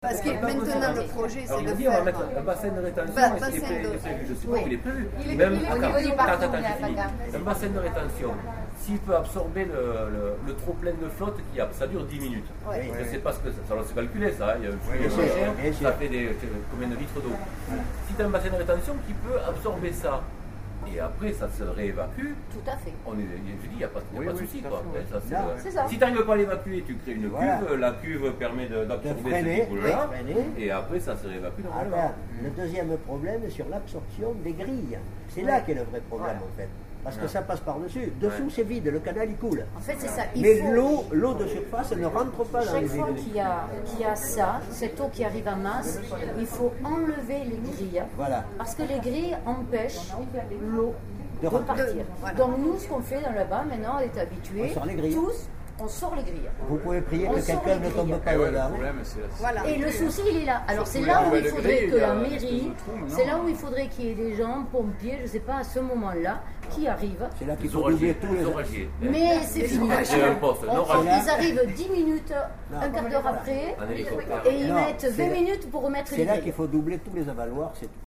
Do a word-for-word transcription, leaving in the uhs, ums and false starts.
Parce que maintenant, le projet, c'est de dire, on va faire... mettre un bassin de rétention, Ba- et bassin il est prévu, de- il est prévu, je sais pas Oui. où il est prévu. Il est- Même il est au attends, niveau du attends, parcours, attends, il y a j'ai pas fini. de- Un bassin de rétention, s'il peut absorber le, le, le trop plein de flotte qu'il y a, ça dure dix minutes. Ouais. Je ne sais pas ce que ça, ça doit se calculer ça, hein. Il y a un flux Bien sûr, machin, bien sûr. ça fait des, combien de litres d'eau. Si tu as un bassin de rétention qui peut absorber ça, et après ça se réévacue, Tout à fait. on est, je dis, il n'y a pas, il y a Oui, pas de oui, souci. tout à Quoi. fait, Ben, ça, c'est Non, le- c'est ça. Si tu n'arrives pas à l'évacuer, tu crées une Voilà. cuve, la cuve permet de- d'absorber De ce freiner, qui là de freiner. et après ça se réévacue normalement. Alors, le deuxième problème sur l'absorption des grilles. C'est là qu'est le vrai problème en fait. Parce que Ouais. ça passe par-dessus. Dessous Ouais. c'est vide, le canal il coule. En fait, c'est ça. Il Mais faut... l'eau, l'eau de surface ne rentre pas dans Chaque les fois égouts. qu'il y, a, qu'il y a ça, cette eau qui arrive en masse, il faut enlever les grilles. Voilà. Parce que les grilles empêchent l'eau De de, rentrer. partir. Voilà. Donc nous, ce qu'on fait dans le bas, maintenant, on est habitués, On sort les grilles. tous, on sort les grilles. Vous pouvez prier On que sort quelqu'un les ne tombe grilles. pas Et ouais, le dedans. problème, c'est la... Voilà. Et le souci, il est là. Alors c'est Surtout là là, où bah, il le faudrait gris, que il y a la un mairie, espèce de trou, non c'est là où il faudrait qu'il y ait des gens, pompiers, je ne sais pas, à ce moment-là, qui arrivent. C'est là qu'il Les faut doubler oragiers, tous les... les oragiers. Mais c'est fini. Et un poste, un On- orage. ils arrivent dix minutes, Non. un quart d'heure après, Un hélicoptère. et ils Non, mettent c'est vingt là- minutes pour remettre C'est les là grilles. qu'il faut doubler tous les avaloirs, c'est tout.